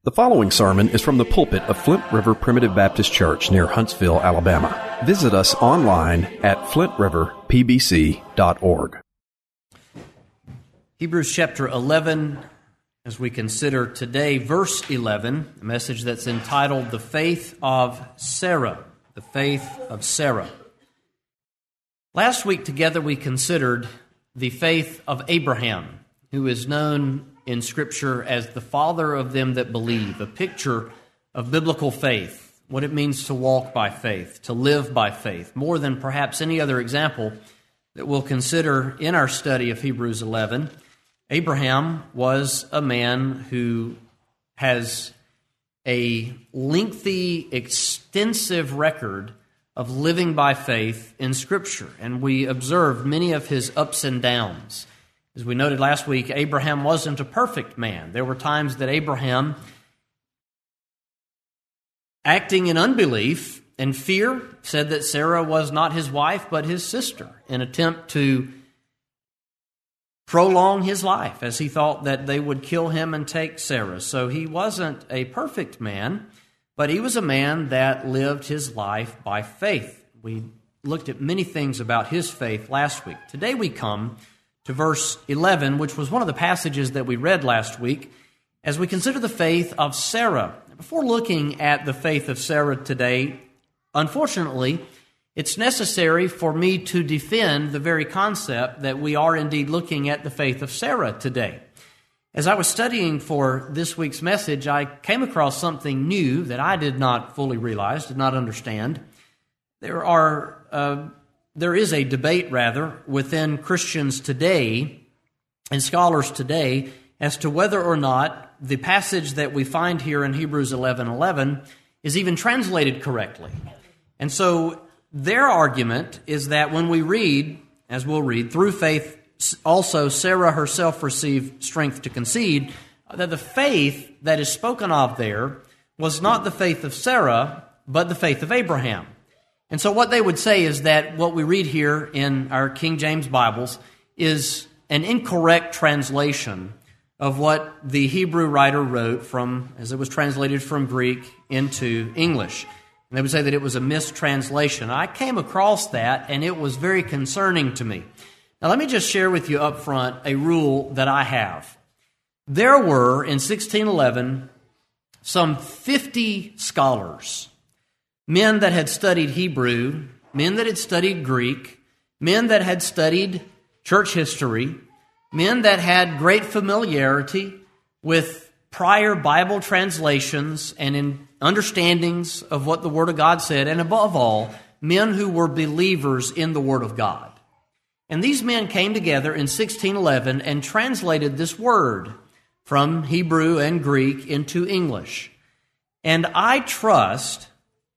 The following sermon is from the pulpit of Flint River Primitive Baptist Church near Huntsville, Alabama. Visit us online at flintriverpbc.org. Hebrews chapter 11, as we consider today, verse 11, a message that's entitled The Faith of Sarah. The Faith of Sarah. Last week together we considered the faith of Abraham, who is known in Scripture as the father of them that believe, a picture of biblical faith, what it means to walk by faith, to live by faith, more than perhaps any other example that we'll consider in our study of Hebrews 11. Abraham was a man who has a lengthy, extensive record of living by faith in Scripture, and we observed many of his ups and downs. As we noted last week, Abraham wasn't a perfect man. There were times that Abraham, acting in unbelief and fear, said that Sarah was not his wife but his sister, in an attempt to prolong his life, as he thought that they would kill him and take Sarah. So he wasn't a perfect man, but he was a man that lived his life by faith. We looked at many things about his faith last week. Today we come to verse 11, which was one of the passages that we read last week, as we consider the faith of Sarah. Before looking at the faith of Sarah today, unfortunately, it's necessary for me to defend the very concept that we are indeed looking at the faith of Sarah today. As I was studying for this week's message, I came across something new that I did not fully realize, did not understand. There is a debate, within Christians today and scholars today as to whether or not the passage that we find here in Hebrews 11:11 is even translated correctly. And so their argument is that when we read, as we'll read, through faith also Sarah herself received strength to conceive, that the faith that is spoken of there was not the faith of Sarah, but the faith of Abraham. And so what they would say is that what we read here in our King James Bibles is an incorrect translation of what the Hebrew writer wrote from, as it was translated from Greek into English. And they would say that it was a mistranslation. I came across that, and it was very concerning to me. Now let me just share with you up front a rule that I have. There were, in 1611, some 50 scholars, men that had studied Hebrew, men that had studied Greek, men that had studied church history, men that had great familiarity with prior Bible translations and in understandings of what the Word of God said, and above all, men who were believers in the Word of God. And these men came together in 1611 and translated this word from Hebrew and Greek into English. And I trust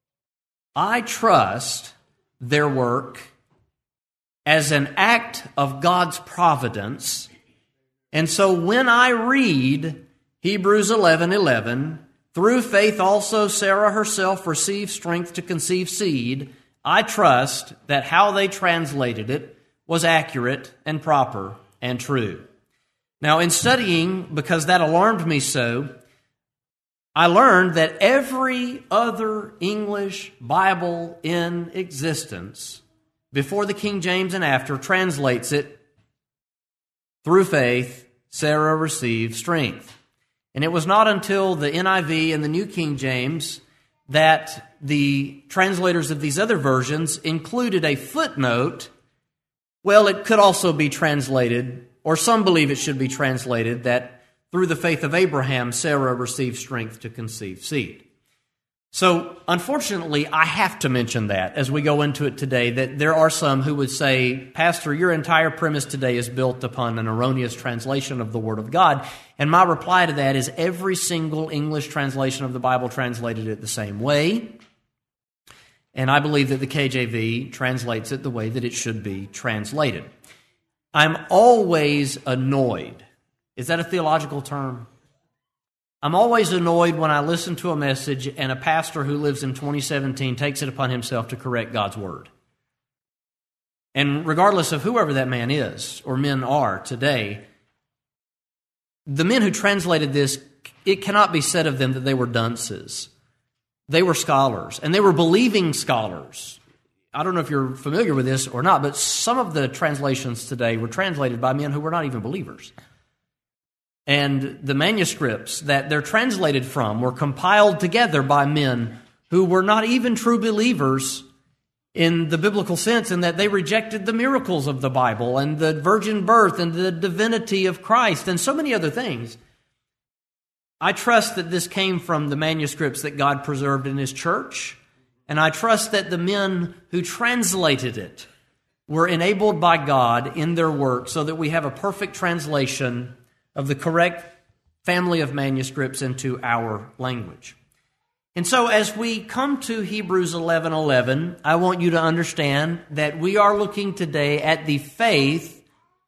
their work as an act of God's providence. And so when I read Hebrews 11:11, through faith also Sarah herself received strength to conceive seed, I trust that how they translated it was accurate and proper and true. Now in studying, because that alarmed me so, I learned that every other English Bible in existence, before the King James and after, translates it, through faith, Sarah received strength. And it was not until the NIV and the New King James that the translators of these other versions included a footnote. Well, it could also be translated, or some believe it should be translated, that through the faith of Abraham, Sarah received strength to conceive seed. So, unfortunately, I have to mention that as we go into it today, that there are some who would say, Pastor, your entire premise today is built upon an erroneous translation of the Word of God. And my reply to that is every single English translation of the Bible translated it the same way. And I believe that the KJV translates it the way that it should be translated. I'm always annoyed. Is that a theological term? I'm always annoyed when I listen to a message and a pastor who lives in 2017 takes it upon himself to correct God's Word. And regardless of whoever that man is or men are today, the men who translated this it cannot be said of them that they were dunces. They were scholars, and they were believing scholars. I don't know if you're familiar with this or not, but some of the translations today were translated by men who were not even believers. And the manuscripts that they're translated from were compiled together by men who were not even true believers in the biblical sense, in that they rejected the miracles of the Bible and the virgin birth and the divinity of Christ and so many other things. I trust that this came from the manuscripts that God preserved in His church, and I trust that the men who translated it were enabled by God in their work so that we have a perfect translation of the correct family of manuscripts into our language. And so as we come to Hebrews 11:11, I want you to understand that we are looking today at the faith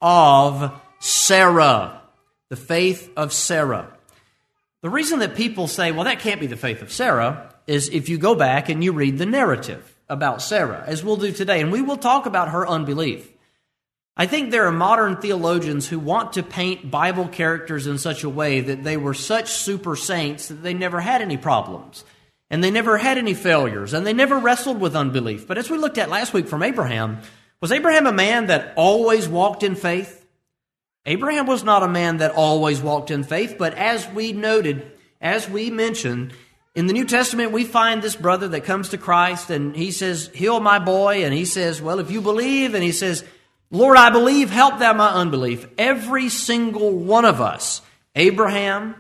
of Sarah. The faith of Sarah. The reason that people say, well, that can't be the faith of Sarah, is if you go back and you read the narrative about Sarah, as we'll do today, and we will talk about her unbelief. I think there are modern theologians who want to paint Bible characters in such a way that they were such super saints that they never had any problems, and they never had any failures, and they never wrestled with unbelief. But as we looked at last week from Abraham, was Abraham a man that always walked in faith? Abraham was not a man that always walked in faith, but as we noted, as we mentioned, in the New Testament, we find this brother that comes to Christ, and he says, heal my boy, and he says, well, if you believe, and he says, Lord, I believe, help thou my unbelief. Every single one of us, Abraham,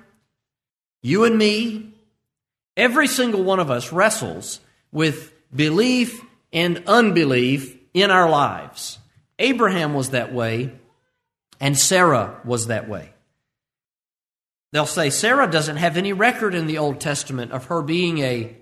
you and me, every single one of us wrestles with belief and unbelief in our lives. Abraham was that way, and Sarah was that way. They'll say Sarah doesn't have any record in the Old Testament of her being a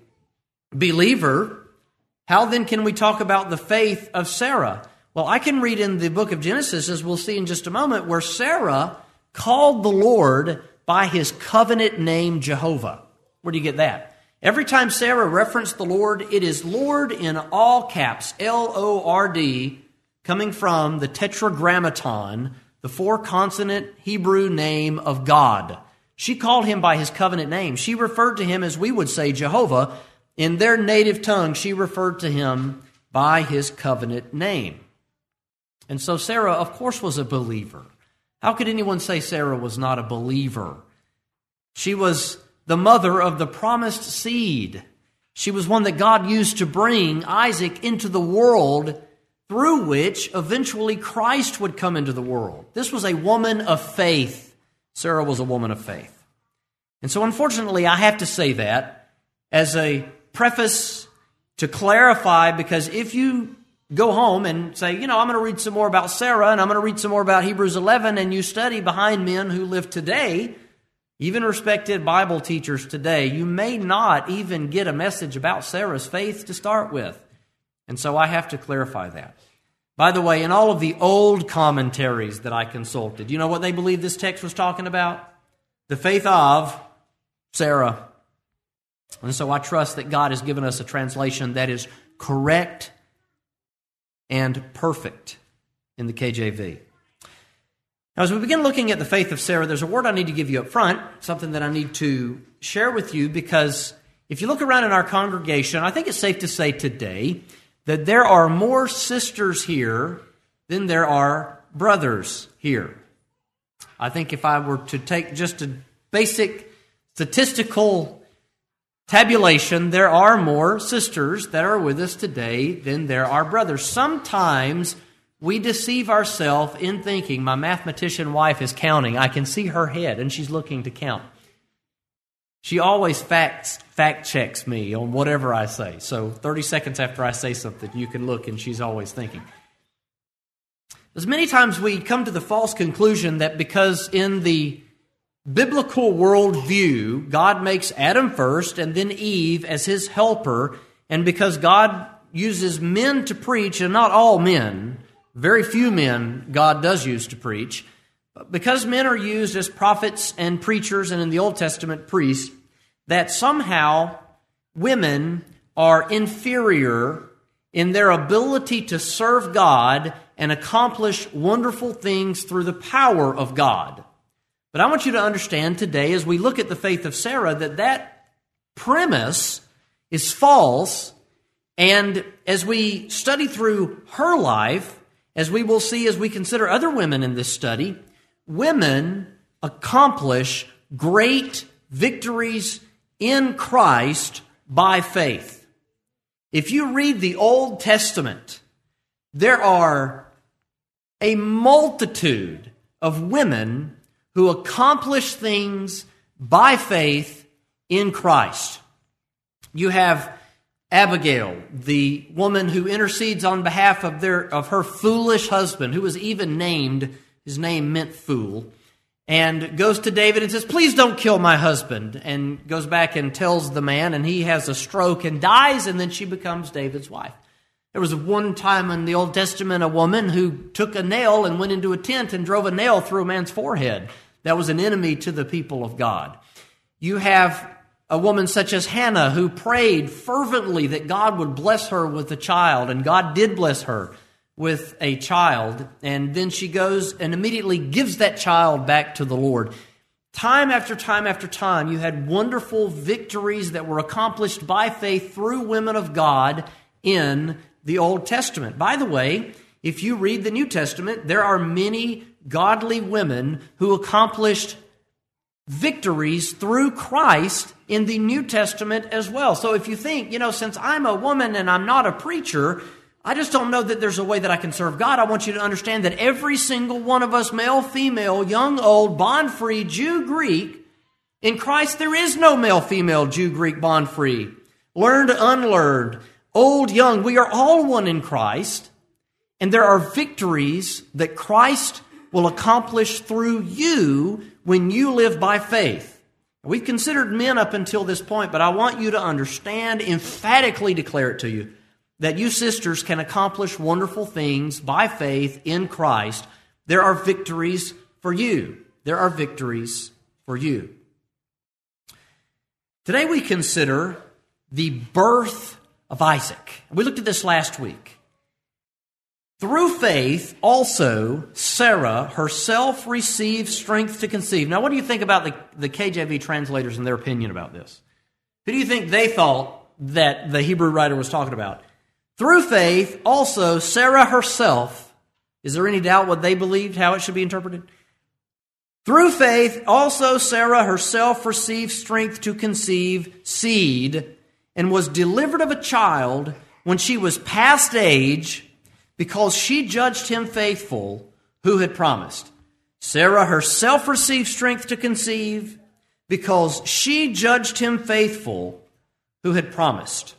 believer. How then can we talk about the faith of Sarah? Well, I can read in the book of Genesis, as we'll see in just a moment, where Sarah called the Lord by His covenant name Jehovah. Where do you get that? Every time Sarah referenced the Lord, it is Lord in all caps, L-O-R-D, coming from the Tetragrammaton, the four-consonant Hebrew name of God. She called Him by His covenant name. She referred to Him as we would say Jehovah. In their native tongue, she referred to Him by His covenant name. And so Sarah, of course, was a believer. How could anyone say Sarah was not a believer? She was the mother of the promised seed. She was one that God used to bring Isaac into the world, through which eventually Christ would come into the world. This was a woman of faith. Sarah was a woman of faith. And so unfortunately, I have to say that as a preface to clarify, because if you go home and say, I'm going to read some more about Sarah, and I'm going to read some more about Hebrews 11, and you study behind men who live today, even respected Bible teachers today, you may not even get a message about Sarah's faith to start with. And so I have to clarify that. By the way, in all of the old commentaries that I consulted, you know what they believe this text was talking about? The faith of Sarah. And so I trust that God has given us a translation that is correct and perfect in the KJV. Now, as we begin looking at the faith of Sarah, there's a word I need to give you up front, something that I need to share with you, because if you look around in our congregation, I think it's safe to say today that there are more sisters here than there are brothers here. I think if I were to take just a basic statistical tabulation, there are more sisters that are with us today than there are brothers. Sometimes we deceive ourselves in thinking, my mathematician wife is counting. I can see her head, and she's looking to count. She always fact checks me on whatever I say. So 30 seconds after I say something, you can look, and she's always thinking. As many times we come to the false conclusion that because in the biblical worldview, God makes Adam first and then Eve as His helper, and because God uses men to preach, and not all men, very few men God does use to preach, because men are used as prophets and preachers, and in the Old Testament, priests, that somehow women are inferior in their ability to serve God and accomplish wonderful things through the power of God. But I want you to understand today, as we look at the faith of Sarah, that premise is false. And as we study through her life, as we will see as we consider other women in this study, women accomplish great victories in Christ by faith. If you read the Old Testament, there are a multitude of women who accomplish things by faith in Christ. You have Abigail, the woman who intercedes on behalf of her foolish husband, who was even named, his name meant fool, and goes to David and says, "Please don't kill my husband," and goes back and tells the man, and he has a stroke and dies, and then she becomes David's wife. There was one time in the Old Testament a woman who took a nail and went into a tent and drove a nail through a man's forehead. That was an enemy to the people of God. You have a woman such as Hannah who prayed fervently that God would bless her with a child, and God did bless her with a child, and then she goes and immediately gives that child back to the Lord. Time after time after time, you had wonderful victories that were accomplished by faith through women of God in the Old Testament. By the way, if you read the New Testament, there are many godly women who accomplished victories through Christ in the New Testament as well. So if you think, since I'm a woman and I'm not a preacher, I just don't know that there's a way that I can serve God. I want you to understand that every single one of us, male, female, young, old, bond-free, Jew, Greek, in Christ there is no male, female, Jew, Greek, bond-free, learned, unlearned, old, young. We are all one in Christ, and there are victories that Christ will accomplish through you when you live by faith. We've considered men up until this point, but I want you to understand, emphatically declare it to you, that you sisters can accomplish wonderful things by faith in Christ. There are victories for you. There are victories for you. Today we consider the birth of Isaac. We looked at this last week. Through faith, also, Sarah herself received strength to conceive. Now, what do you think about the KJV translators and their opinion about this? Who do you think they thought that the Hebrew writer was talking about? Through faith, also, Sarah herself, is there any doubt what they believed, how it should be interpreted? Through faith, also, Sarah herself received strength to conceive seed and was delivered of a child when she was past age, because she judged him faithful who had promised. Sarah herself received strength to conceive because she judged him faithful who had promised.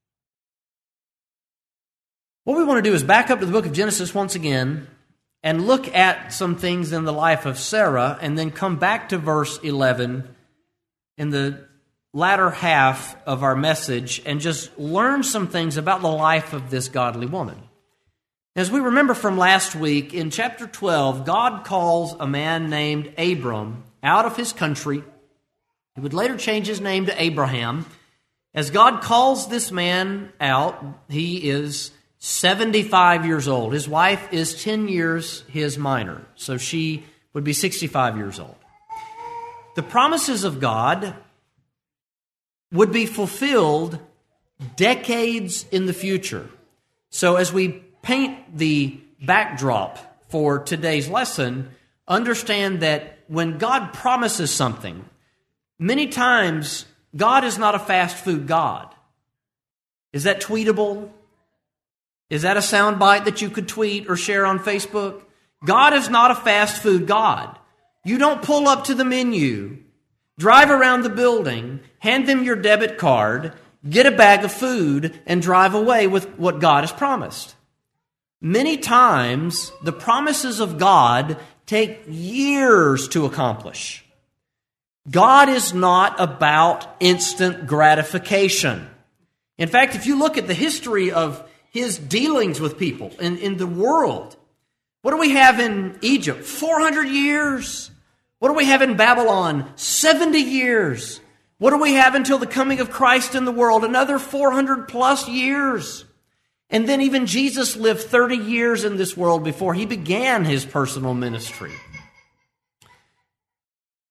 What we want to do is back up to the book of Genesis once again and look at some things in the life of Sarah, and then come back to verse 11 in the latter half of our message and just learn some things about the life of this godly woman. As we remember from last week, in chapter 12, God calls a man named Abram out of his country. He would later change his name to Abraham. As God calls this man out, he is 75 years old. His wife is 10 years his minor, so she would be 65 years old. The promises of God would be fulfilled decades in the future. So as we paint the backdrop for today's lesson, understand that when God promises something, many times God is not a fast food God. Is that tweetable? Is that a soundbite that you could tweet or share on Facebook? God is not a fast food God. You don't pull up to the menu, drive around the building, hand them your debit card, get a bag of food, and drive away with what God has promised. Many times, the promises of God take years to accomplish. God is not about instant gratification. In fact, if you look at the history of His dealings with people in the world, what do we have in Egypt? 400 years. What do we have in Babylon? 70 years. What do we have until the coming of Christ in the world? Another 400 plus years. And then even Jesus lived 30 years in this world before He began His personal ministry.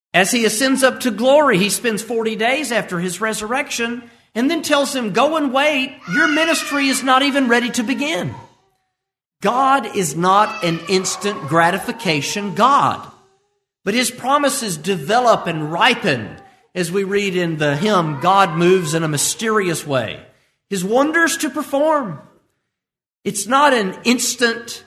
As he ascends up to glory, he spends 40 days after his resurrection and then tells him, go and wait. Your ministry is not even ready to begin. God is not an instant gratification God, but his promises develop and ripen. As we read in the hymn, God moves in a mysterious way. His wonders to perform. It's not an instant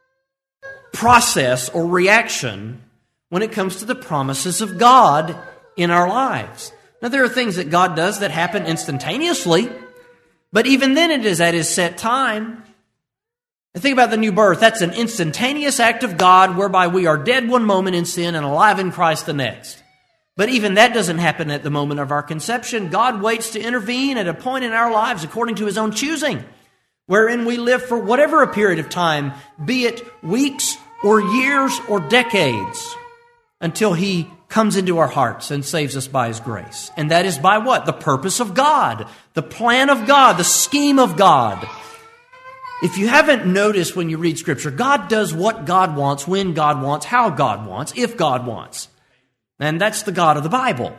process or reaction when it comes to the promises of God in our lives. Now, there are things that God does that happen instantaneously, but even then it is at his set time. And think about the new birth. That's an instantaneous act of God whereby we are dead one moment in sin and alive in Christ the next. But even that doesn't happen at the moment of our conception. God waits to intervene at a point in our lives according to his own choosing, wherein we live for whatever a period of time, be it weeks or years or decades, until he comes into our hearts and saves us by his grace. And that is by what? The purpose of God, the plan of God, the scheme of God. If you haven't noticed when you read Scripture, God does what God wants, when God wants, how God wants, if God wants. And that's the God of the Bible.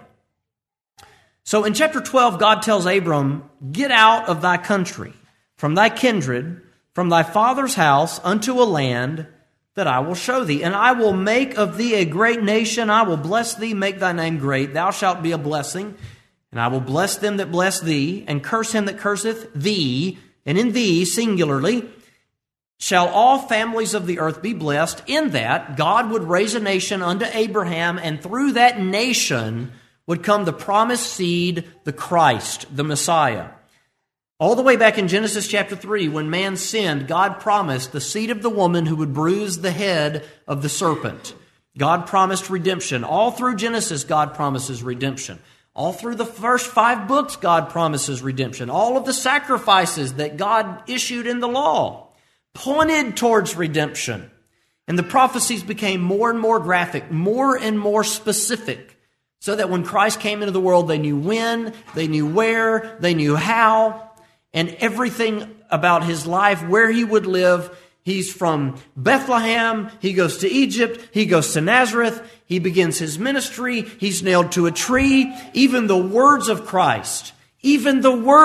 So in chapter 12, God tells Abram, get out of thy country, from thy kindred, from thy father's house, unto a land that I will show thee. And I will make of thee a great nation. I will bless thee, make thy name great. Thou shalt be a blessing. And I will bless them that bless thee, and curse him that curseth thee. And in thee, singularly, shall all families of the earth be blessed. In that, God would raise a nation unto Abraham, and through that nation would come the promised seed, the Christ, the Messiah. All the way back in Genesis chapter 3, when man sinned, God promised the seed of the woman who would bruise the head of the serpent. God promised redemption. All through Genesis, God promises redemption. All through the first 5 books, God promises redemption. All of the sacrifices that God issued in the law pointed towards redemption. And the prophecies became more and more graphic, more and more specific, so that when Christ came into the world, they knew when, they knew where, they knew how, and everything about his life, where he would live. He's from Bethlehem, he goes to Egypt, he goes to Nazareth, he begins his ministry, he's nailed to a tree. Even the words of Christ on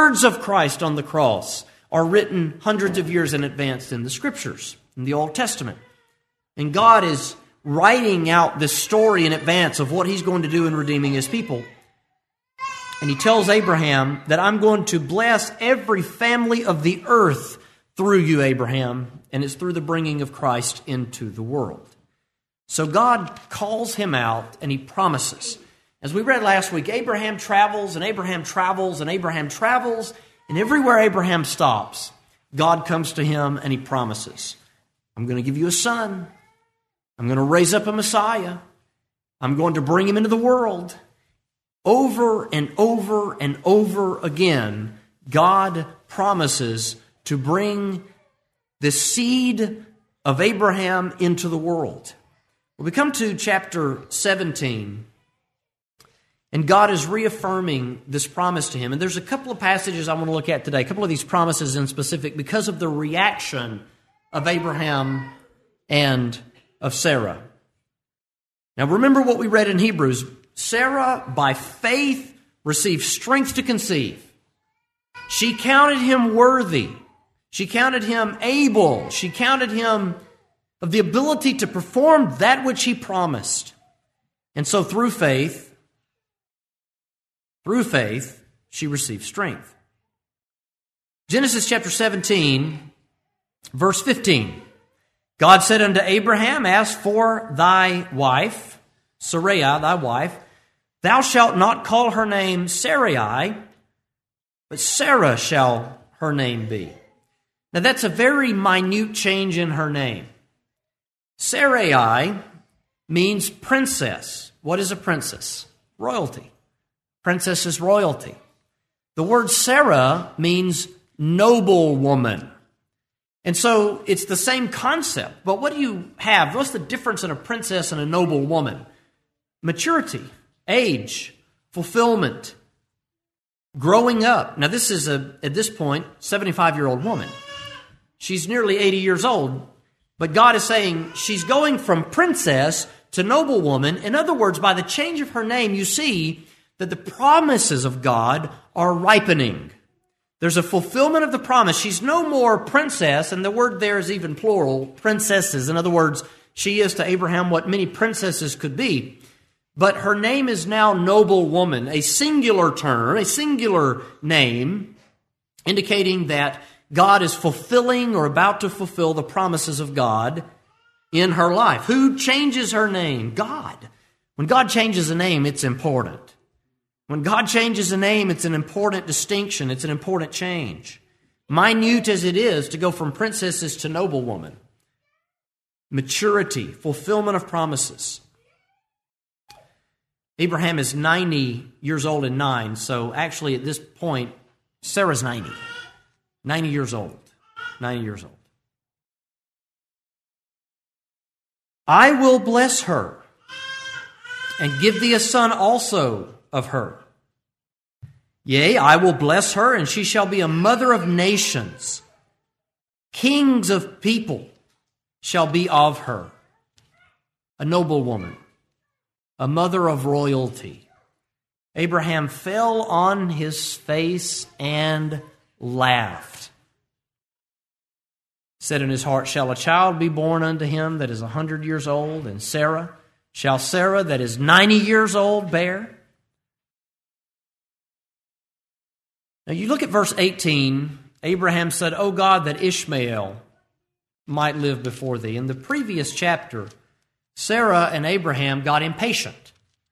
the cross are written hundreds of years in advance in the Scriptures, in the Old Testament. And God is writing out this story in advance of what he's going to do in redeeming his people. And he tells Abraham that I'm going to bless every family of the earth through you, Abraham, and it's through the bringing of Christ into the world. So God calls him out and he promises. As we read last week, Abraham travels and Abraham travels and Abraham travels, and everywhere Abraham stops, God comes to him and he promises, I'm going to give you a son. I'm going to raise up a Messiah. I'm going to bring him into the world. Over and over and over again, God promises to bring the seed of Abraham into the world. Well, we come to chapter 17, and God is reaffirming this promise to him. And there's a couple of passages I want to look at today, a couple of these promises in specific, because of the reaction of Abraham and of Sarah. Now remember what we read in Hebrews. Sarah, by faith, received strength to conceive. She counted him worthy. She counted him able. She counted him of the ability to perform that which he promised. And so through faith, she received strength. Genesis chapter 17, verse 15. God said unto Abraham, as for thy wife, Sarai, thy wife, thou shalt not call her name Sarai, but Sarah shall her name be. Now that's a very minute change in her name. Sarai means princess. What is a princess? Royalty. Princess is royalty. The word Sarah means noble woman. And so it's the same concept. But what do you have? What's the difference in a princess and a noble woman? Maturity, age, fulfillment, growing up. Now this is, at this point, 75-year-old woman. She's nearly 80 years old. But God is saying she's going from princess to noblewoman. In other words, by the change of her name, you see that the promises of God are ripening. There's a fulfillment of the promise. She's no more princess, and the word there is even plural, princesses. In other words, she is to Abraham what many princesses could be. But her name is now noblewoman, a singular term, a singular name, indicating that God is fulfilling or about to fulfill the promises of God in her life. Who changes her name? God. When God changes a name, it's important. When God changes a name, it's an important distinction. It's an important change. Minute as it is to go from princesses to noblewoman. Maturity, fulfillment of promises. Abraham is 90 years old and 9, so actually at this point, Sarah's 90. 90 years old. 90 years old. I will bless her and give thee a son also of her. Yea, I will bless her, and she shall be a mother of nations. Kings of people shall be of her. A noble woman, a mother of royalty. Abraham fell on his face and laughed. Said in his heart, shall a child be born unto him that is 100 years old? And shall Sarah that is 90 years old bear? Now you look at verse 18. Abraham said, O God, that Ishmael might live before thee. In the previous chapter, Sarah and Abraham got impatient.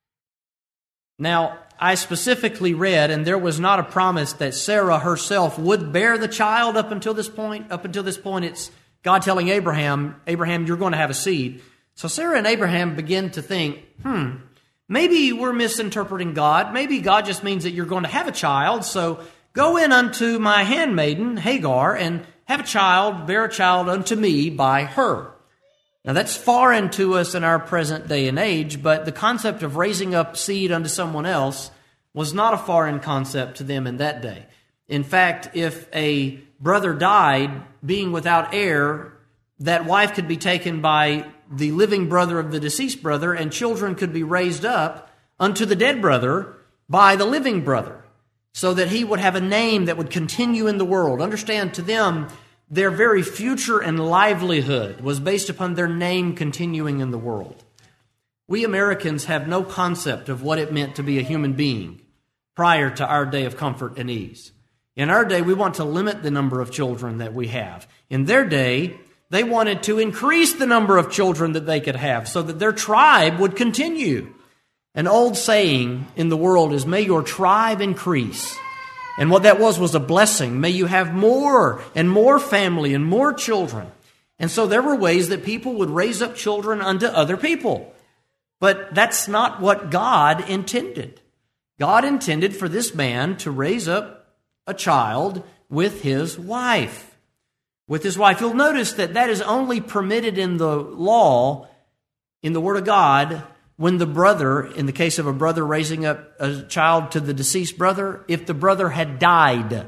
Now, I specifically read, and there was not a promise that Sarah herself would bear the child up until this point. Up until this point, it's God telling Abraham, you're going to have a seed. So Sarah and Abraham begin to think, maybe we're misinterpreting God. Maybe God just means that you're going to have a child. So go in unto my handmaiden, Hagar, and have a child, bear a child unto me by her. Now that's foreign to us in our present day and age, but the concept of raising up seed unto someone else was not a foreign concept to them in that day. In fact, if a brother died being without heir, that wife could be taken by the living brother of the deceased brother, and children could be raised up unto the dead brother by the living brother, so that he would have a name that would continue in the world. Understand, to them, their very future and livelihood was based upon their name continuing in the world. We Americans have no concept of what it meant to be a human being prior to our day of comfort and ease. In our day, we want to limit the number of children that we have. In their day, they wanted to increase the number of children that they could have so that their tribe would continue. An old saying in the world is, may your tribe increase. And what that was a blessing. May you have more and more family and more children. And so there were ways that people would raise up children unto other people. But that's not what God intended. God intended for this man to raise up a child with his wife. With his wife. You'll notice that is only permitted in the law, in the Word of God, when the brother, in the case of a brother raising up a child to the deceased brother, if the brother had died.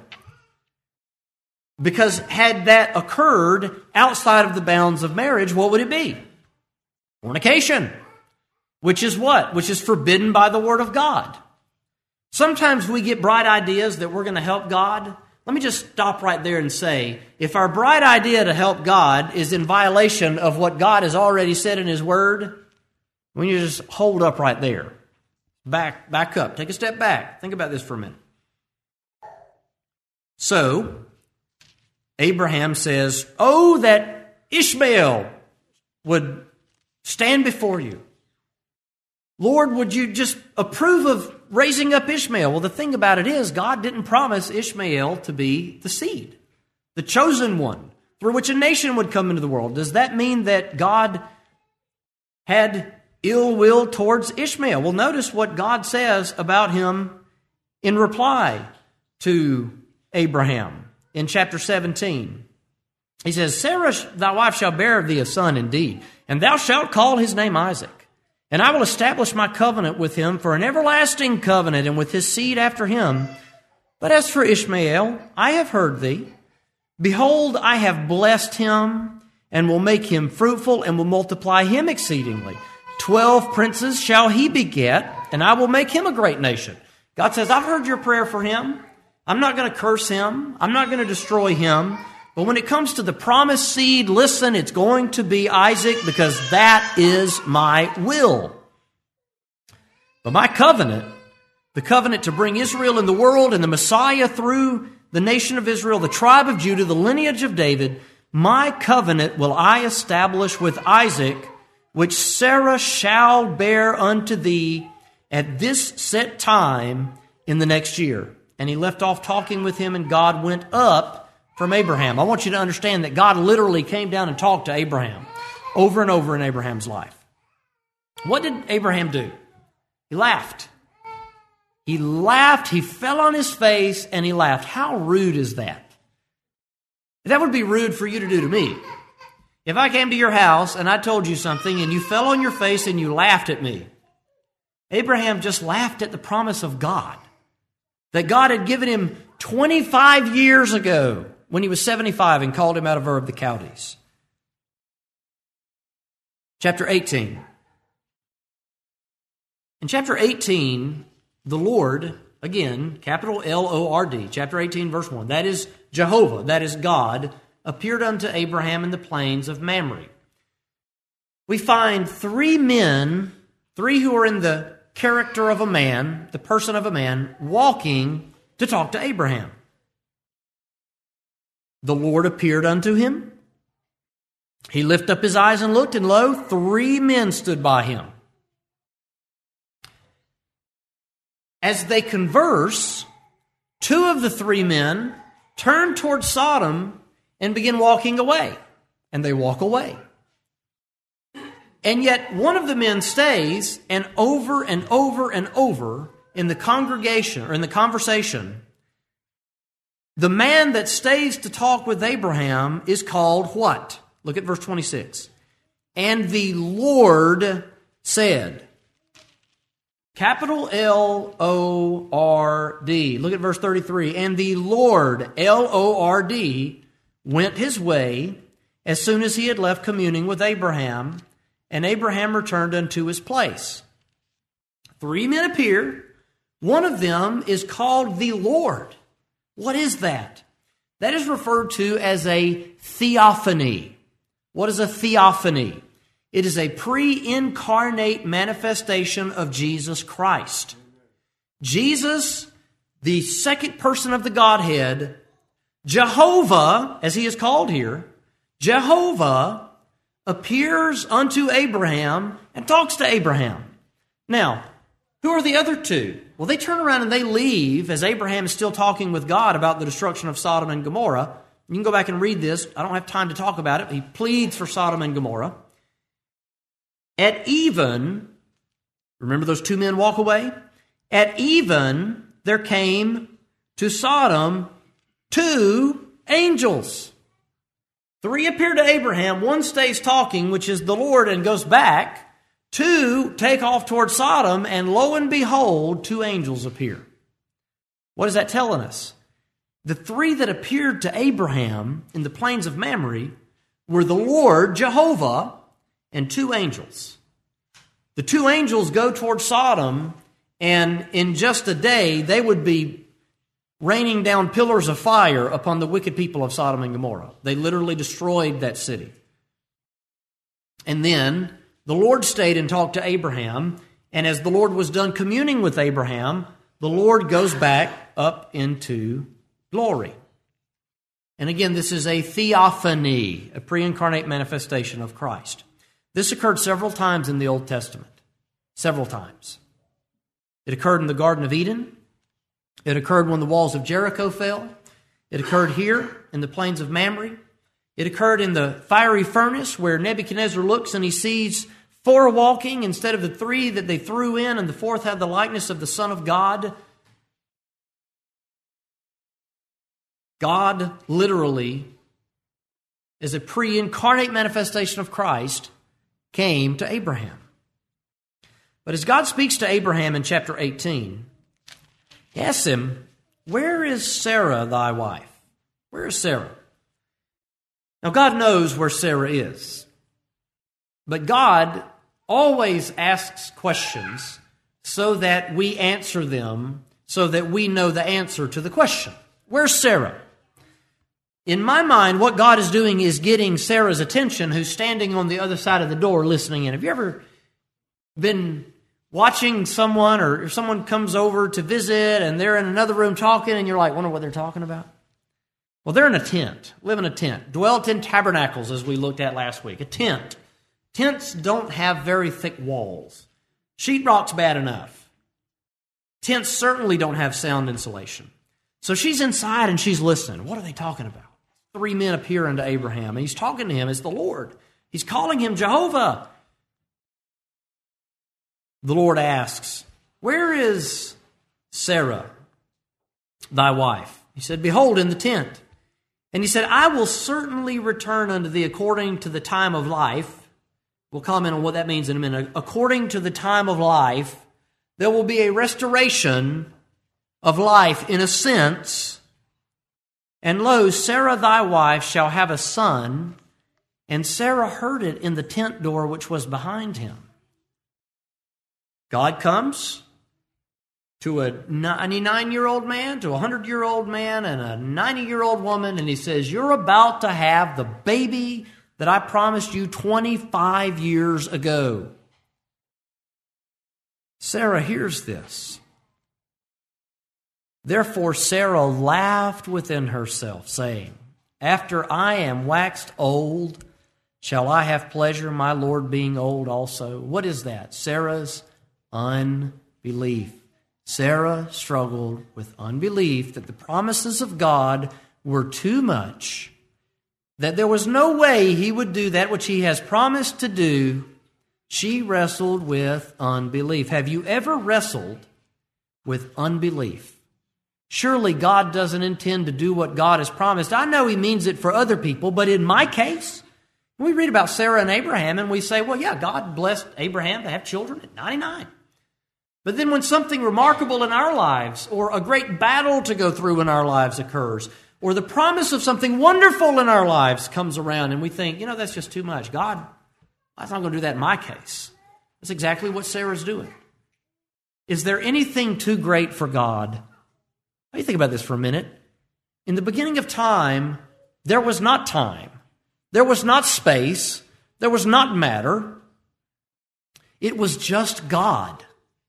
Because had that occurred outside of the bounds of marriage, what would it be? Fornication. Which is what? Which is forbidden by the Word of God. Sometimes we get bright ideas that we're going to help God. Let me just stop right there and say, if our bright idea to help God is in violation of what God has already said in His Word, we need to just hold up right there. Back up. Take a step back. Think about this for a minute. So, Abraham says, oh, that Ishmael would stand before you. Lord, would you just approve of raising up Ishmael? Well, the thing about it is, God didn't promise Ishmael to be the seed, the chosen one, through which a nation would come into the world. Does that mean that God had ill will towards Ishmael? Well, notice what God says about him in reply to Abraham in chapter 17. He says, Sarah, thy wife, shall bear thee a son indeed, and thou shalt call his name Isaac. And I will establish my covenant with him for an everlasting covenant, and with his seed after him. But as for Ishmael, I have heard thee. Behold, I have blessed him, and will make him fruitful, and will multiply him exceedingly. 12 princes shall he beget, and I will make him a great nation. God says, I've heard your prayer for him. I'm not going to curse him. I'm not going to destroy him. But when it comes to the promised seed, listen, it's going to be Isaac because that is my will. But my covenant, the covenant to bring Israel in the world and the Messiah through the nation of Israel, the tribe of Judah, the lineage of David, my covenant will I establish with Isaac, which Sarah shall bear unto thee at this set time in the next year. And he left off talking with him, and God went up from Abraham. I want you to understand that God literally came down and talked to Abraham over and over in Abraham's life. What did Abraham do? He laughed. He laughed, he fell on his face, and he laughed. How rude is that? That would be rude for you to do to me. If I came to your house and I told you something and you fell on your face and you laughed at me, Abraham just laughed at the promise of God that God had given him 25 years ago when he was 75 and called him out of Ur of the Chaldees. Chapter 18. In chapter 18, the Lord, again, capital L-O-R-D, chapter 18, verse 1, that is Jehovah, that is God, appeared unto Abraham in the plains of Mamre. We find three men, three who are in the character of a man, the person of a man, walking to talk to Abraham. The Lord appeared unto him. He lifted up his eyes and looked, and lo, three men stood by him. As they converse, two of the three men turn towards Sodom and begin walking away. And they walk away. And yet one of the men stays, and over and over and over in the congregation or in the conversation, the man that stays to talk with Abraham is called what? Look at verse 26. And the Lord said, capital L-O-R-D. Look at verse 33. And the Lord, L-O-R-D, went his way as soon as he had left communing with Abraham, and Abraham returned unto his place. Three men appear. One of them is called the Lord. What is that? That is referred to as a theophany. What is a theophany? It is a pre-incarnate manifestation of Jesus Christ. Jesus, the second person of the Godhead, Jehovah, as he is called here, Jehovah appears unto Abraham and talks to Abraham. Now, who are the other two? Well, they turn around and they leave as Abraham is still talking with God about the destruction of Sodom and Gomorrah. You can go back and read this. I don't have time to talk about it. He pleads for Sodom and Gomorrah. At even, remember those two men walk away? At even, there came to Sodom two angels. Three appear to Abraham. One stays talking, which is the Lord, and goes back. Two take off toward Sodom, and lo and behold, two angels appear. What is that telling us? The three that appeared to Abraham in the plains of Mamre were the Lord, Jehovah, and two angels. The two angels go toward Sodom, and in just a day, they would be raining down pillars of fire upon the wicked people of Sodom and Gomorrah. They literally destroyed that city. And then the Lord stayed and talked to Abraham, and as the Lord was done communing with Abraham, the Lord goes back up into glory. And again, this is a theophany, a pre-incarnate manifestation of Christ. This occurred several times in the Old Testament. Several times. It occurred in the Garden of Eden. It occurred when the walls of Jericho fell. It occurred here in the plains of Mamre. It occurred in the fiery furnace where Nebuchadnezzar looks and he sees four walking instead of the three that they threw in, and the fourth had the likeness of the Son of God. God literally, as a pre-incarnate manifestation of Christ, came to Abraham. But as God speaks to Abraham in chapter 18, he asks him, where is Sarah thy wife? Where is Sarah? Now God knows where Sarah is. But God always asks questions so that we answer them, so that we know the answer to the question. Where's Sarah? In my mind, what God is doing is getting Sarah's attention, who's standing on the other side of the door listening in. Have you ever been watching someone, or if someone comes over to visit and they're in another room talking and you're like, wonder what they're talking about? Well, they're in a tent, live in a tent, dwelt in tabernacles, as we looked at last week. A tent. Tents don't have very thick walls. Sheetrock's bad enough. Tents certainly don't have sound insulation. So she's inside and she's listening. What are they talking about? 3 men appear unto Abraham, and he's talking to him as the Lord. He's calling him Jehovah. The Lord asks, where is Sarah, thy wife? He said, behold, in the tent. And he said, I will certainly return unto thee according to the time of life. We'll comment on what that means in a minute. According to the time of life, there will be a restoration of life in a sense. And lo, Sarah thy wife shall have a son. And Sarah heard it in the tent door which was behind him. God comes to a 99-year-old man, to a 100-year-old man, and a 90-year-old woman, and he says, you're about to have the baby that I promised you 25 years ago. Sarah hears this. Therefore Sarah laughed within herself, saying, after I am waxed old, shall I have pleasure, my Lord being old also? What is that? Sarah's unbelief. Sarah struggled with unbelief that the promises of God were too much, that there was no way he would do that which he has promised to do. She wrestled with unbelief. Have you ever wrestled with unbelief? Surely God doesn't intend to do what God has promised. I know he means it for other people, but in my case, we read about Sarah and Abraham and we say, well, yeah, God blessed Abraham to have children at 99. But then when something remarkable in our lives, or a great battle to go through in our lives occurs, or the promise of something wonderful in our lives comes around, and we think, that's just too much. God, God's not going to do that in my case. That's exactly what Sarah's doing. Is there anything too great for God? How do you think about this for a minute? In the beginning of time, there was not time. There was not space. There was not matter. It was just God.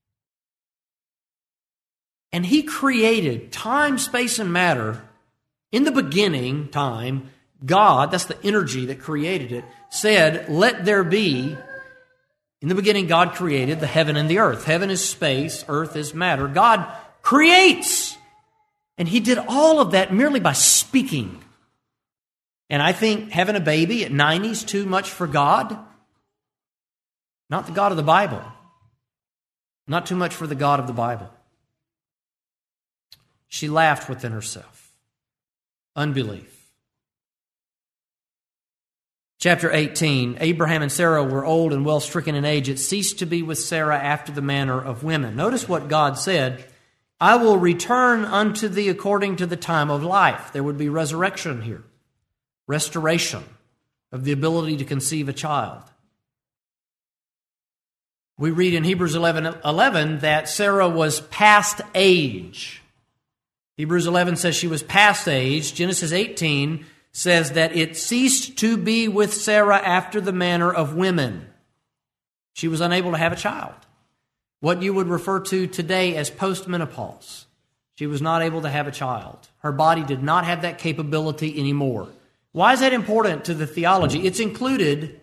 And he created time, space, and matter. In the beginning, time, God, that's the energy that created it, said, let there be. In the beginning, God created the heaven and the earth. Heaven is space, earth is matter. God creates. And he did all of that merely by speaking. And I think having a baby at 90 is too much for God. Not the God of the Bible. Not too much for the God of the Bible. She laughed within herself. Unbelief. Chapter 18, Abraham and Sarah were old and well stricken in age. It ceased to be with Sarah after the manner of women. Notice what God said. I will return unto thee according to the time of life. There would be resurrection here. Restoration of the ability to conceive a child. We read in Hebrews 11:11 that Sarah was past age. Hebrews 11 says she was past age. Genesis 18 says that it ceased to be with Sarah after the manner of women. She was unable to have a child. What you would refer to today as postmenopause. She was not able to have a child. Her body did not have that capability anymore. Why is that important to the theology? It's included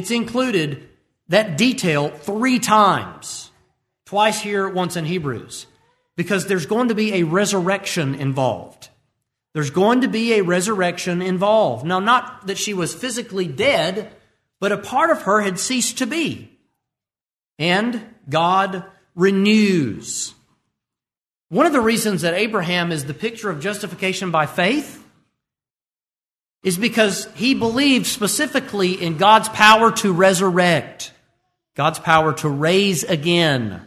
that detail 3 times. Twice here, once in Hebrews. Because there's going to be a resurrection involved. There's going to be a resurrection involved. Now, not that she was physically dead, but a part of her had ceased to be. And God renews. One of the reasons that Abraham is the picture of justification by faith is because he believed specifically in God's power to resurrect, God's power to raise again.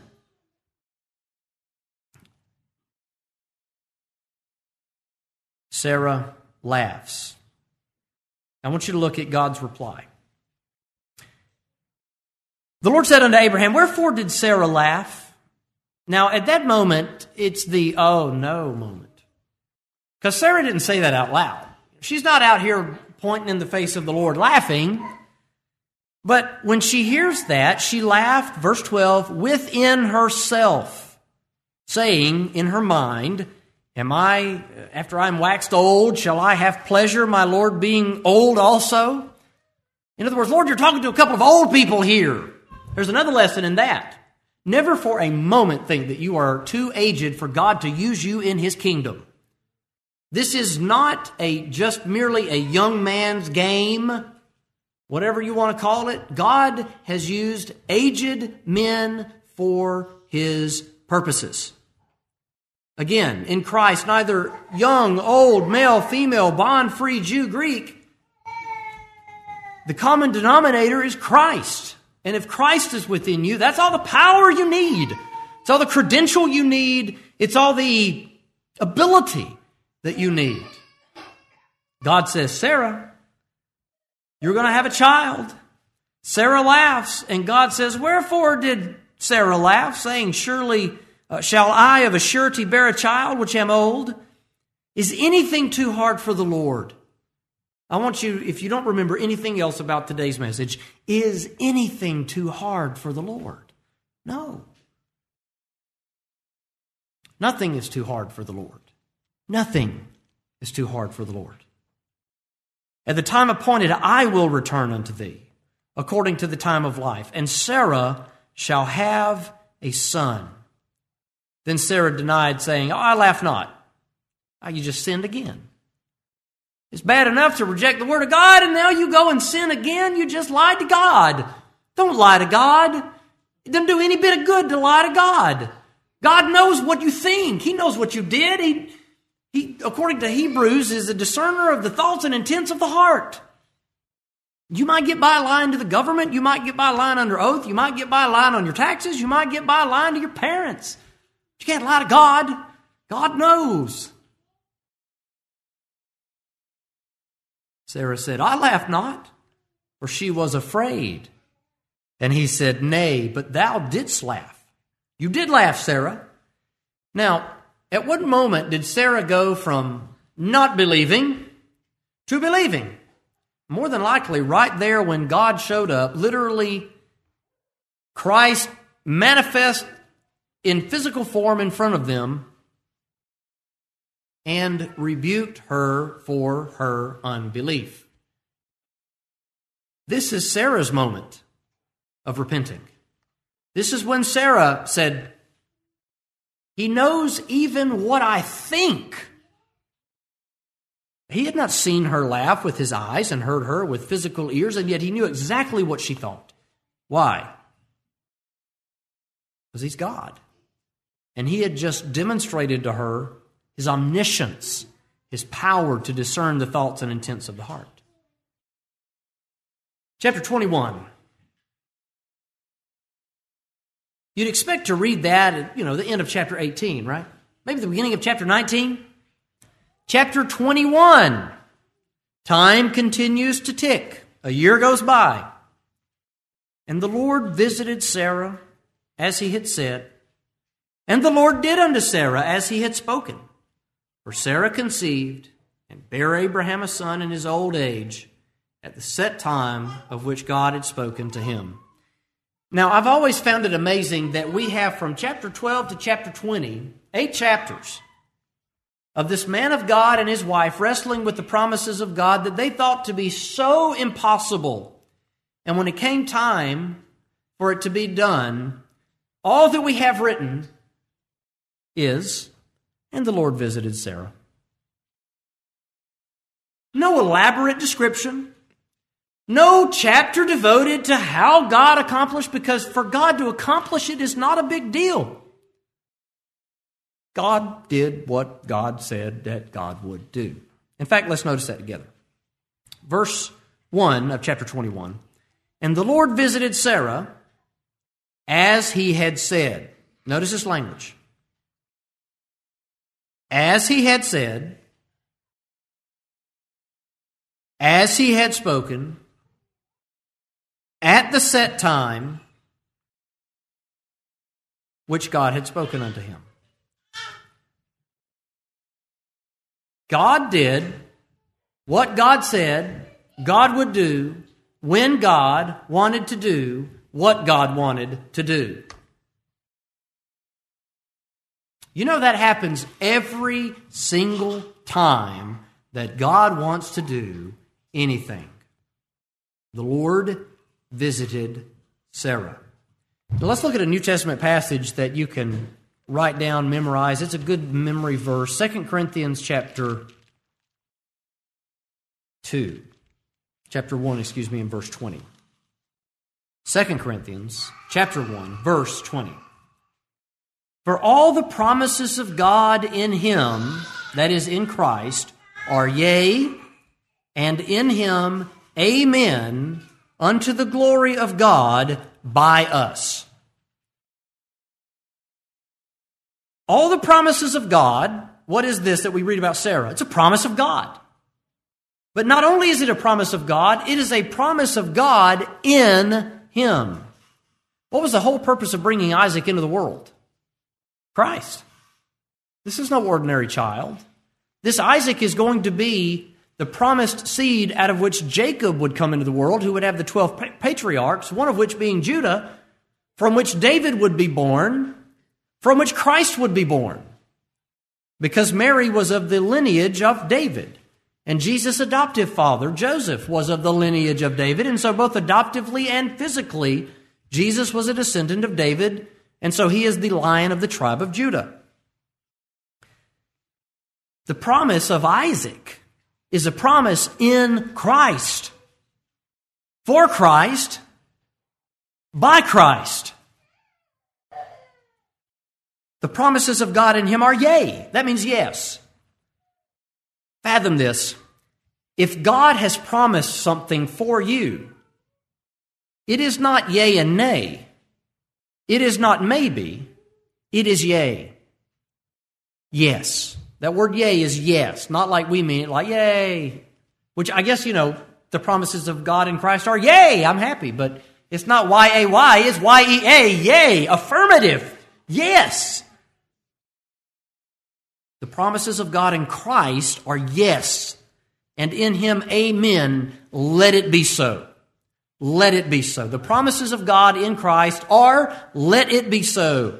Sarah laughs. I want you to look at God's reply. The Lord said unto Abraham, wherefore did Sarah laugh? Now, at that moment, it's the oh no moment. Because Sarah didn't say that out loud. She's not out here pointing in the face of the Lord laughing. But when she hears that, she laughed, verse 12, within herself, saying in her mind, am I, after I'm waxed old, shall I have pleasure, my Lord being old also? In other words, Lord, you're talking to a couple of old people here. There's another lesson in that. Never for a moment think that you are too aged for God to use you in His kingdom. This is not just merely a young man's game, whatever you want to call it. God has used aged men for His purposes. Again, in Christ, neither young, old, male, female, bond, free, Jew, Greek. The common denominator is Christ. And if Christ is within you, that's all the power you need. It's all the credential you need. It's all the ability that you need. God says, Sarah, you're going to have a child. Sarah laughs, and God says, wherefore did Sarah laugh, saying, surely shall I of a surety bear a child which am old? Is anything too hard for the Lord? I want you, if you don't remember anything else about today's message, is anything too hard for the Lord? No. Nothing is too hard for the Lord. Nothing is too hard for the Lord. At the time appointed, I will return unto thee, according to the time of life, and Sarah shall have a son. Then Sarah denied, saying, I laugh not. You just sinned again. It's bad enough to reject the word of God, and now you go and sin again. You just lied to God. Don't lie to God. It doesn't do any bit of good to lie to God. God knows what you think. He knows what you did. He, according to Hebrews, is a discerner of the thoughts and intents of the heart. You might get by lying to the government. You might get by lying under oath. You might get by lying on your taxes. You might get by lying to your parents. You can't lie to God. God knows. Sarah said, I laugh not, for she was afraid. And he said, nay, but thou didst laugh. You did laugh, Sarah. Now, at what moment did Sarah go from not believing to believing? More than likely, right there when God showed up, literally, Christ manifest in physical form in front of them and rebuked her for her unbelief. This is Sarah's moment of repenting. This is when Sarah said, He knows even what I think. He had not seen her laugh with his eyes and heard her with physical ears, and yet he knew exactly what she thought. Why? Because He's God. And He had just demonstrated to her His omniscience, His power to discern the thoughts and intents of the heart. Chapter 21. You'd expect to read that at, the end of chapter 18, right? Maybe the beginning of chapter 19. Chapter 21. Time continues to tick. A year goes by. And the Lord visited Sarah as He had said. And the Lord did unto Sarah as He had spoken. For Sarah conceived and bare Abraham a son in his old age at the set time of which God had spoken to him. Now, I've always found it amazing that we have from chapter 12 to chapter 20, 8 chapters of this man of God and his wife wrestling with the promises of God that they thought to be so impossible. And when it came time for it to be done, all that we have written is, and the Lord visited Sarah. No elaborate description. No chapter devoted to how God accomplished, because for God to accomplish it is not a big deal. God did what God said that God would do. In fact, let's notice that together. Verse 1 of chapter 21. And the Lord visited Sarah as He had said. Notice this language. As He had said, as He had spoken, at the set time which God had spoken unto him. God did what God said God would do when God wanted to do what God wanted to do. You know that happens every single time that God wants to do anything. The Lord visited Sarah. Now let's look at a New Testament passage that you can write down, memorize. It's a good memory verse. 2 Corinthians chapter 2. Chapter 1, in verse 20. 2 Corinthians chapter 1, verse 20. For all the promises of God in Him, that is in Christ, are yea, and in Him amen, unto the glory of God by us. All the promises of God, what is this that we read about Sarah? It's a promise of God. But not only is it a promise of God, it is a promise of God in Him. What was the whole purpose of bringing Isaac into the world? Christ. This is no ordinary child. This Isaac is going to be the promised seed out of which Jacob would come into the world, who would have the 12 patriarchs, one of which being Judah, from which David would be born, from which Christ would be born. Because Mary was of the lineage of David. And Jesus' adoptive father, Joseph, was of the lineage of David. And so both adoptively and physically, Jesus was a descendant of David. And so he is the Lion of the tribe of Judah. The promise of Isaac is a promise in Christ. For Christ. By Christ. The promises of God in Him are yea. That means yes. Fathom this. If God has promised something for you, it is not yea and nay. It is not maybe. It is yea. Yes. That word yea is yes. Not like we mean it, like yay. Which I guess, the promises of God in Christ are yay, I'm happy. But it's not Y-A-Y, it's Y-E-A, yay, affirmative. Yes. The promises of God in Christ are yes, and in Him, amen, let it be so. Let it be so. The promises of God in Christ are, let it be so.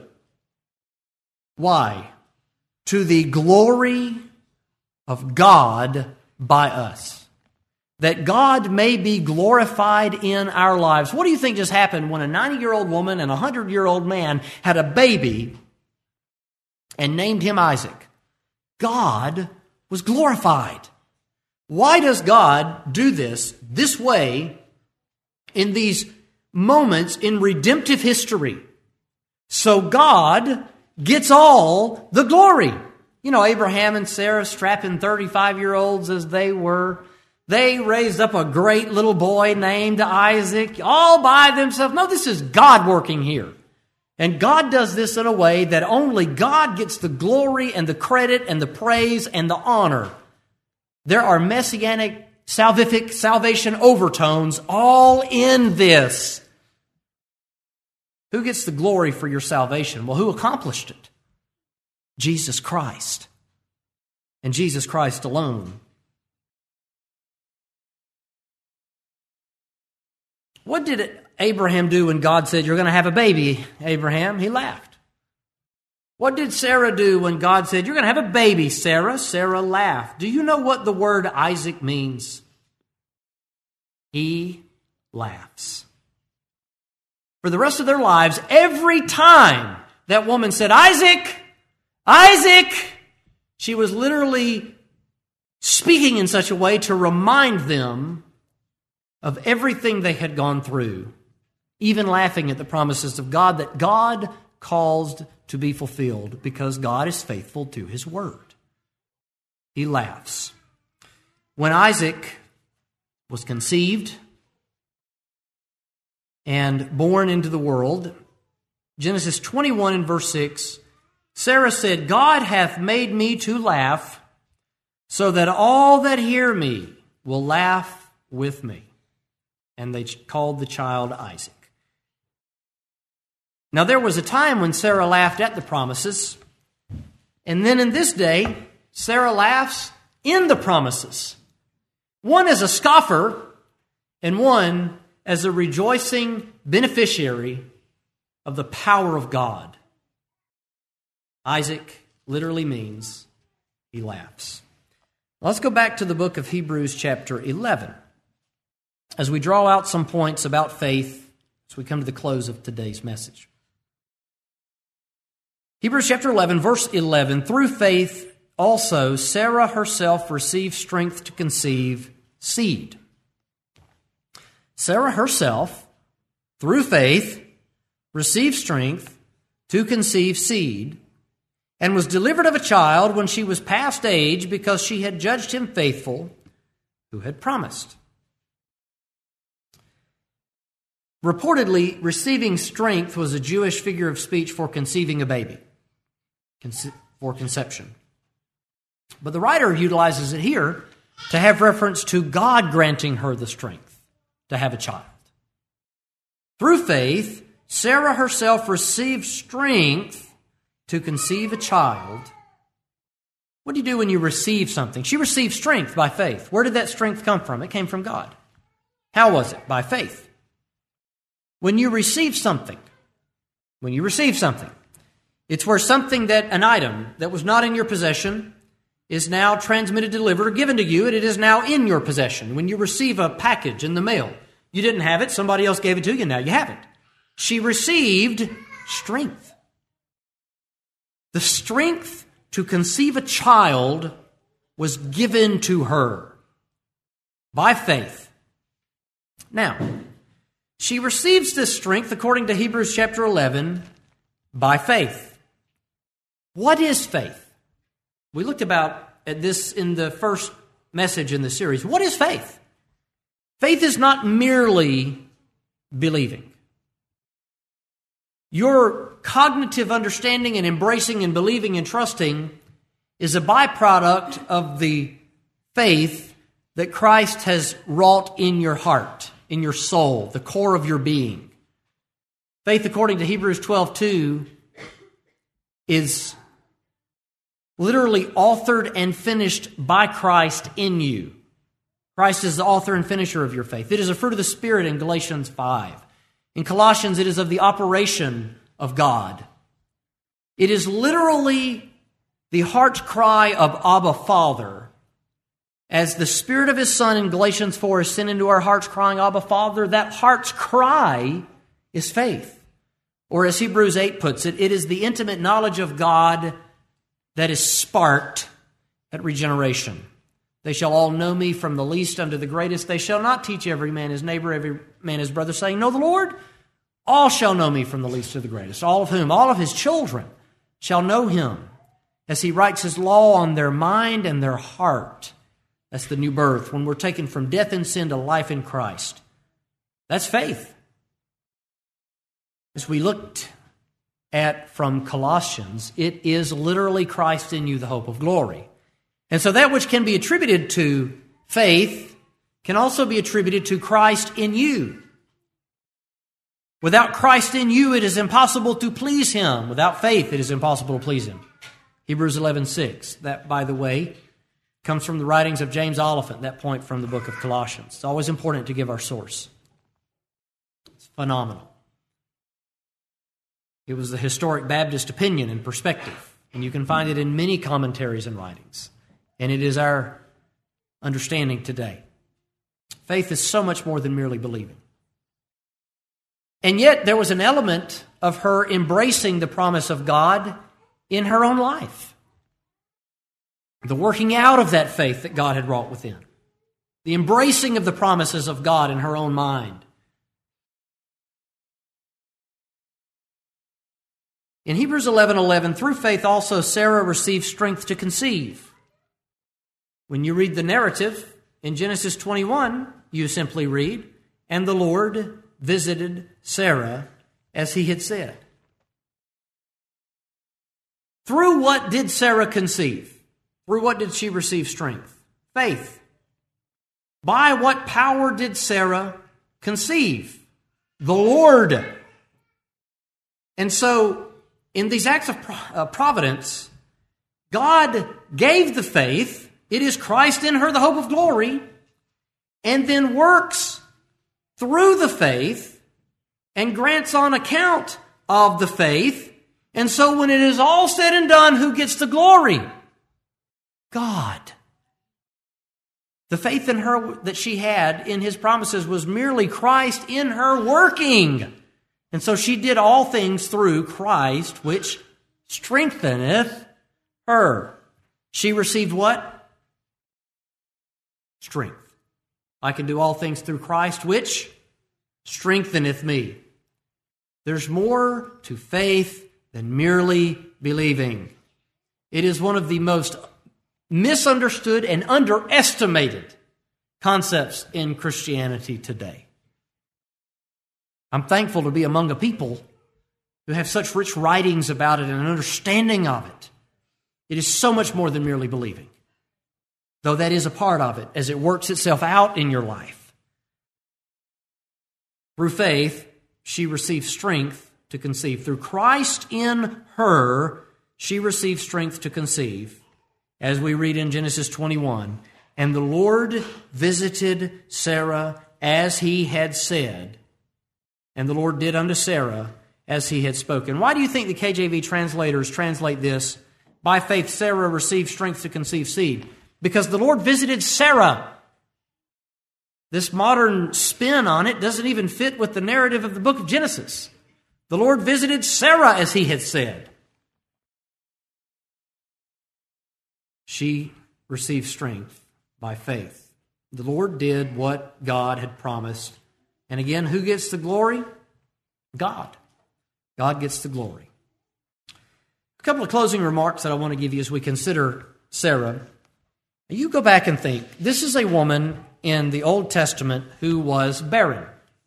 Why? To the glory of God by us. That God may be glorified in our lives. What do you think just happened when a 90-year-old woman and a 100-year-old man had a baby and named him Isaac? God was glorified. Why does God do this way in these moments in redemptive history? So God gets all the glory. Abraham and Sarah, strapping 35-year-olds as they were, they raised up a great little boy named Isaac all by themselves. No, this is God working here. And God does this in a way that only God gets the glory and the credit and the praise and the honor. There are messianic, salvific, salvation overtones all in this. Who gets the glory for your salvation? Well, who accomplished it? Jesus Christ. And Jesus Christ alone. What did Abraham do when God said, you're going to have a baby, Abraham? He laughed. What did Sarah do when God said, you're going to have a baby, Sarah? Sarah laughed. Do you know what the word Isaac means? He laughs. For the rest of their lives, every time that woman said, Isaac, Isaac, she was literally speaking in such a way to remind them of everything they had gone through, even laughing at the promises of God that God caused to be fulfilled because God is faithful to His word. He laughs. When Isaac was conceived and born into the world, Genesis 21 and verse 6, Sarah said, God hath made me to laugh, so that all that hear me will laugh with me. And they called the child Isaac. Now there was a time when Sarah laughed at the promises, and then in this day, Sarah laughs in the promises. One as a scoffer, and one as a rejoicing beneficiary of the power of God. Isaac literally means he laughs. Let's go back to the book of Hebrews chapter 11 as we draw out some points about faith as we come to the close of today's message. Hebrews chapter 11, verse 11, through faith also Sarah herself received strength to conceive seed. Sarah herself, through faith, received strength to conceive seed, and was delivered of a child when she was past age, because she had judged him faithful who had promised. Reportedly, receiving strength was a Jewish figure of speech for conceiving a baby, for conception. But the writer utilizes it here to have reference to God granting her the strength to have a child. Through faith, Sarah herself received strength to conceive a child. What do you do when you receive something? She received strength by faith. Where did that strength come from? It came from God. How was it? By faith. When you receive something, it's where something an item that was not in your possession is now transmitted, delivered, or given to you, and it is now in your possession. When you receive a package in the mail, you didn't have it, somebody else gave it to you, now you have it. She received strength. The strength to conceive a child was given to her by faith. Now, she receives this strength, according to Hebrews chapter 11, by faith. What is faith? We looked at this in the first message in the series. What is faith? Faith is not merely believing. Your cognitive understanding and embracing and believing and trusting is a byproduct of the faith that Christ has wrought in your heart, in your soul, the core of your being. Faith, according to Hebrews 12:2, is literally authored and finished by Christ in you. Christ is the author and finisher of your faith. It is a fruit of the Spirit in Galatians 5. In Colossians, it is of the operation of God. It is literally the heart's cry of Abba, Father. As the Spirit of His Son in Galatians 4 is sent into our hearts crying, Abba, Father, that heart's cry is faith. Or as Hebrews 8 puts it, it is the intimate knowledge of God that is sparked at regeneration. They shall all know me, from the least unto the greatest. They shall not teach every man his neighbor, every man his brother, saying, know the Lord. All shall know me, from the least to the greatest. All of whom? All of his children shall know him, as he writes his law on their mind and their heart. That's the new birth, when we're taken from death and sin to life in Christ. That's faith. As we looked at from Colossians, it is literally Christ in you, the hope of glory. And so that which can be attributed to faith can also be attributed to Christ in you. Without Christ in you, it is impossible to please Him. Without faith, it is impossible to please Him. Hebrews 11:6. That, by the way, comes from the writings of James Oliphant, that point from the book of Colossians. It's always important to give our source. It's phenomenal. It was the historic Baptist opinion and perspective, and you can find it in many commentaries and writings. And it is our understanding today. Faith is so much more than merely believing. And yet there was an element of her embracing the promise of God in her own life. The working out of that faith that God had wrought within. The embracing of the promises of God in her own mind. In Hebrews 11:11, through faith also Sarah received strength to conceive. When you read the narrative in Genesis 21, you simply read, and the Lord visited Sarah as He had said. Through what did Sarah conceive? Through what did she receive strength? Faith. By what power did Sarah conceive? The Lord. And so, in these acts of providence, God gave the faith. It is Christ in her, the hope of glory, and then works through the faith and grants on account of the faith. And so when it is all said and done, who gets the glory? God. The faith in her that she had in His promises was merely Christ in her working. And so she did all things through Christ, which strengtheneth her. She received what? Strength. I can do all things through Christ, which strengtheneth me. There's more to faith than merely believing. It is one of the most misunderstood and underestimated concepts in Christianity today. I'm thankful to be among a people who have such rich writings about it and an understanding of it. It is so much more than merely believing, though that is a part of it as it works itself out in your life. Through faith, she received strength to conceive. Through Christ in her, she received strength to conceive. As we read in Genesis 21, and the Lord visited Sarah as He had said, and the Lord did unto Sarah as He had spoken. Why do you think the KJV translators translate this, by faith Sarah received strength to conceive seed? Because the Lord visited Sarah. This modern spin on it doesn't even fit with the narrative of the book of Genesis. The Lord visited Sarah as He had said. She received strength by faith. The Lord did what God had promised. And again, who gets the glory? God. God gets the glory. A couple of closing remarks that I want to give you as we consider Sarah. You go back and think, this is a woman in the Old Testament who was barren.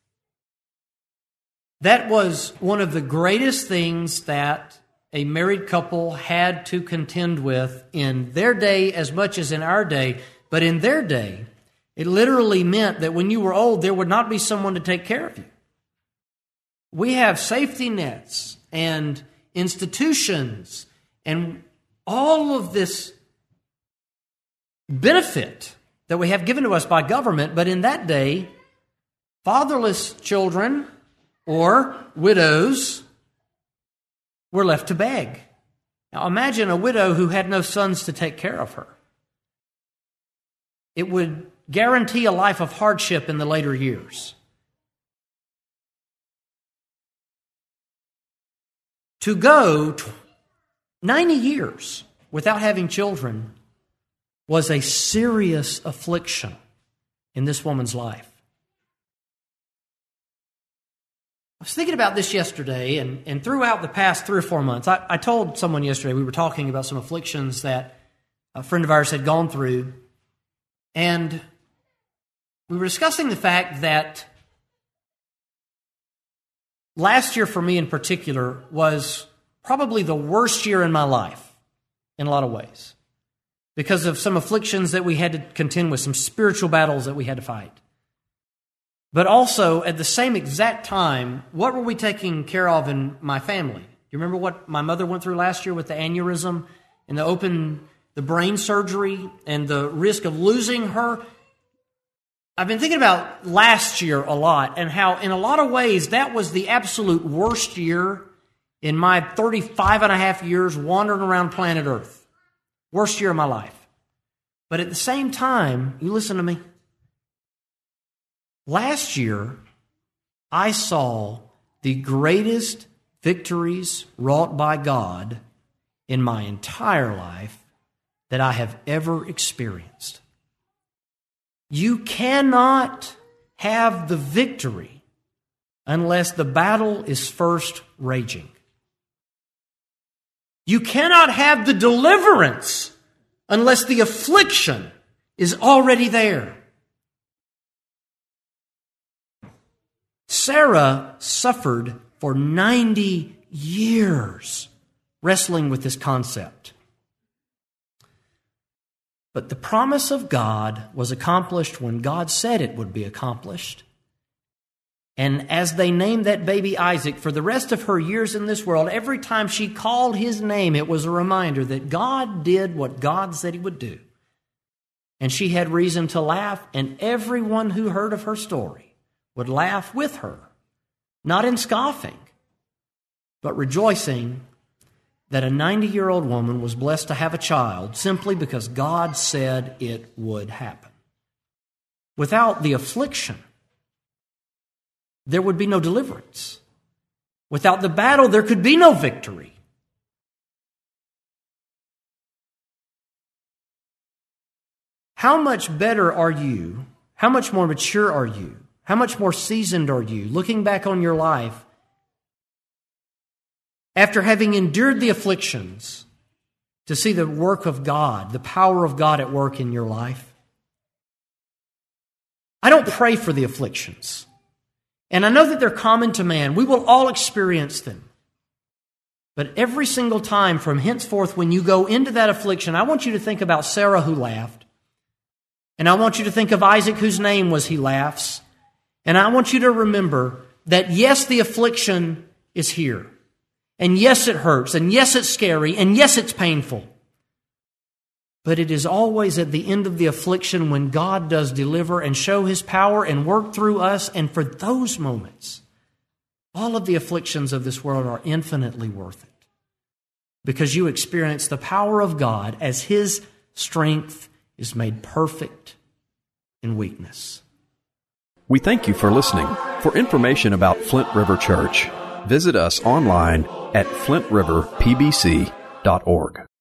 That was one of the greatest things that a married couple had to contend with in their day as much as in our day. But in their day, it literally meant that when you were old, there would not be someone to take care of you. We have safety nets and institutions and all of this benefit that we have given to us by government. But in that day, fatherless children or widows were left to beg. Now imagine a widow who had no sons to take care of her. It would guarantee a life of hardship in the later years. To go 90 years without having children was a serious affliction in this woman's life. I was thinking about this yesterday, and throughout the past 3 or 4 months, I told someone yesterday, we were talking about some afflictions that a friend of ours had gone through, and we were discussing the fact that last year for me in particular was probably the worst year in my life in a lot of ways because of some afflictions that we had to contend with, some spiritual battles that we had to fight. But also, at the same exact time, what were we taking care of in my family? You remember what my mother went through last year with the aneurysm and the brain surgery and the risk of losing her? I've been thinking about last year a lot and how, in a lot of ways, that was the absolute worst year in my 35 and a half years wandering around planet Earth. Worst year of my life. But at the same time, you listen to me. Last year, I saw the greatest victories wrought by God in my entire life that I have ever experienced. You cannot have the victory unless the battle is first raging. You cannot have the deliverance unless the affliction is already there. Sarah suffered for 90 years wrestling with this concept. But the promise of God was accomplished when God said it would be accomplished. And as they named that baby Isaac, for the rest of her years in this world, every time she called his name, it was a reminder that God did what God said he would do. And she had reason to laugh, and everyone who heard of her story would laugh with her, not in scoffing, but rejoicing that a 90-year-old woman was blessed to have a child simply because God said it would happen. Without the affliction, there would be no deliverance. Without the battle, there could be no victory. How much better are you? How much more mature are you? How much more seasoned are you, looking back on your life, after having endured the afflictions, to see the work of God, the power of God at work in your life? I don't pray for the afflictions. And I know that they're common to man. We will all experience them. But every single time from henceforth when you go into that affliction, I want you to think about Sarah who laughed. And I want you to think of Isaac whose name was he laughs. And I want you to remember that yes, the affliction is here. And yes, it hurts. And yes, it's scary. And yes, it's painful. But it is always at the end of the affliction when God does deliver and show his power and work through us. And for those moments, all of the afflictions of this world are infinitely worth it. Because you experience the power of God as his strength is made perfect in weakness. We thank you for listening. For information about Flint River Church, visit us online at flintriverpbc.org.